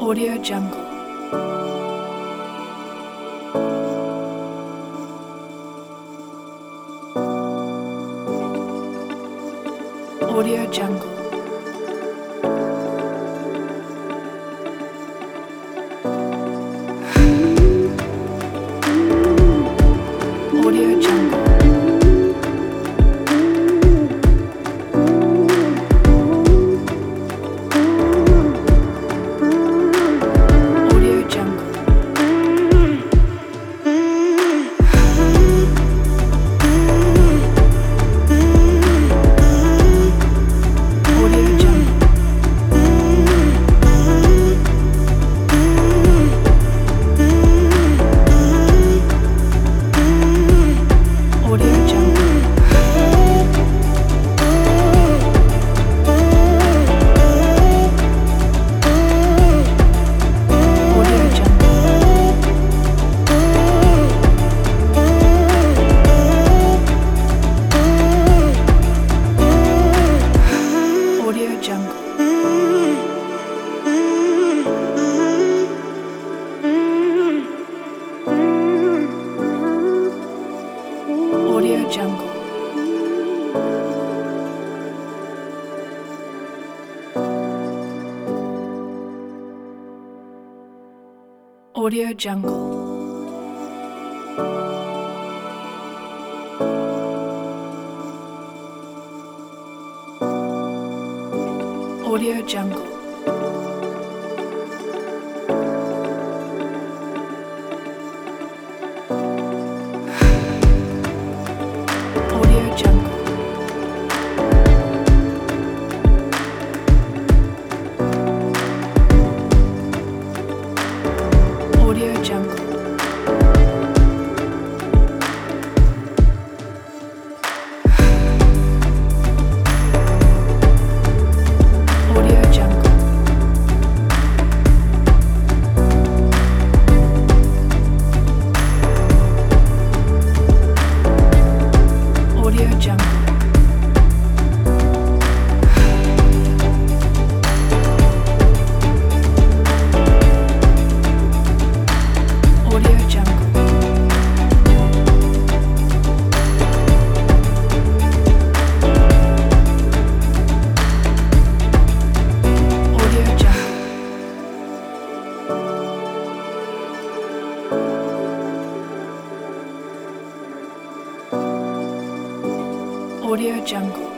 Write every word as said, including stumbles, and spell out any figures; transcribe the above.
Audio Jungle. Audio Jungle. Audio Jungle. Audio Jungle. Audio Jungle. Audio Jungle. Audio Jungle. Audio Jungle. Audio Jungle. Audio Jungle. Audio Jungle. Audio Jungle. Audio Jungle. Audio Jungle. Audio Jungle. Audio Jungle. Audio Jungle. Audio Jungle.